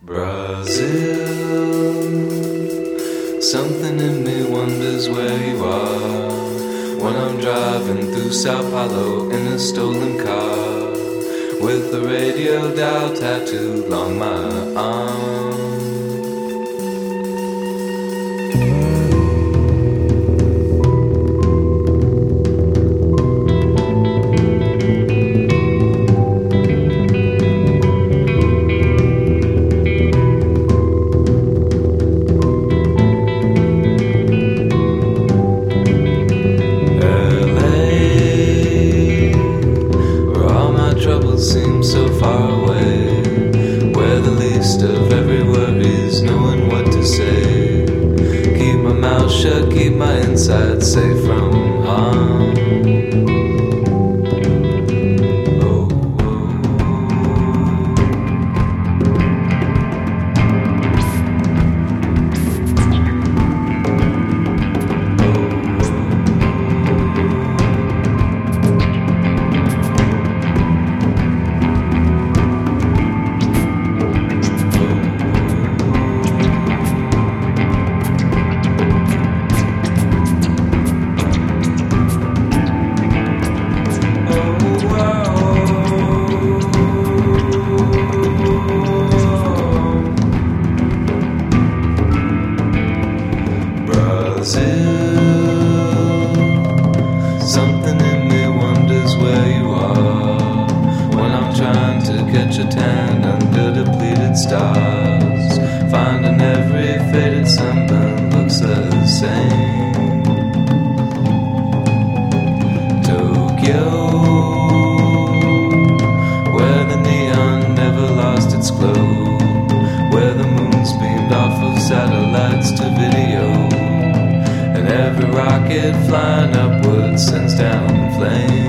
Brazil, something in me wonders where you are. When I'm driving through Sao Paulo in a stolen car, with the radio dial tattooed along my arm. Seems so far away, where the least of every worry's knowing what to say. Keep my mouth shut, keep my insides safe from harm. Something in me wonders where you are. When I'm trying to catch a tan under depleted stars, finding every faded sunburn looks the same. Tokyo, where the neon never lost its glow, where the moon's beamed off of satellites to video, and every rocket flying upwards sends down flames.